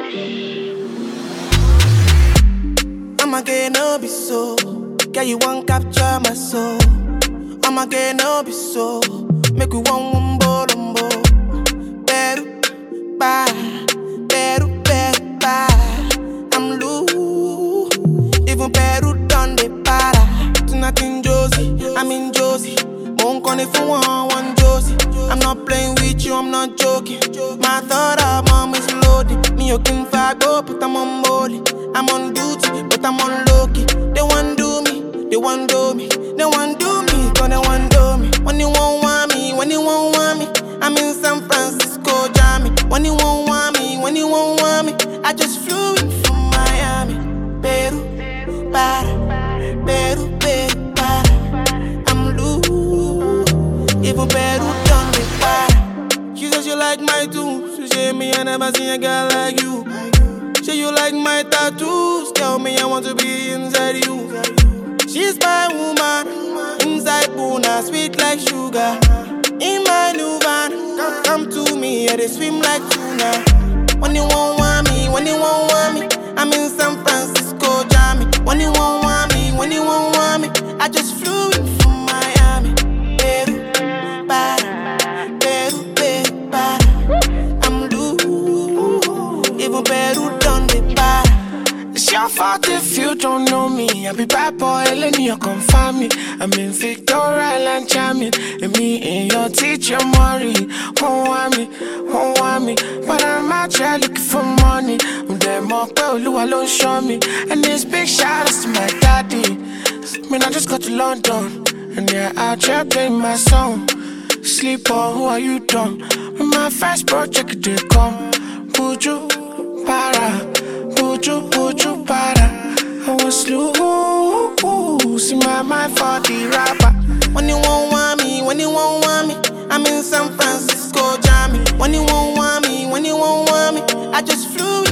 I'ma get no be so. Girl, you won't capture my soul. I'ma get no be so. Make we one wumbo lumbo. Beru, bye. Beru, beru, bye. I'm loose. Even Peru done the para. Tonight in Josie, I'm in Josie. Won't call it for one Josie. I'm not playing with you, I'm not joking. My thought of mom is loaded. Me you can fago, but I'm on molly. I'm on duty, but I'm on low-key. They want do me, they want do me. They want do me, cause they want do me. When you won't want me, when you won't want me, I'm in San Francisco, Jammy. When you won't want me, when you won't want me, I just flew in from Miami. Peru, para, Peru, Peru, para. I'm loose, even Peru done me para. She says she like my tunes. She say me I never seen a girl like you. Say you like my tattoos. Tell me I want to be inside you. She's my woman. Inside Puna, sweet like sugar. In my new van, come to me, yeah, they swim like tuna. When you won't want me, when you won't want me, I'm in San Francisco, Jammy. When you won't want me, when you won't want me, I just flew in from Miami. Peru, para, Peru, Peru, para. I'm loose, even Peru done the para. It's your fault if you don't know me. I be bad boy, Eleni, you come find me. I'm in Victoria Island, jamming. And me and your teacher, Maury. Won't want me. But I'm out here looking for money. I'm there more, but Lua don't show me. And this big shout outs to my daddy. I just got to London. And yeah, out here playing my song. Sleep on, who are you done? When my first project did come. Buju, para. Buju, para. I was loose in my mind for the rapper. When you won't want me, when you won't want me, I'm in San Francisco, Jammy. When you won't want me, when you won't want me, I just flew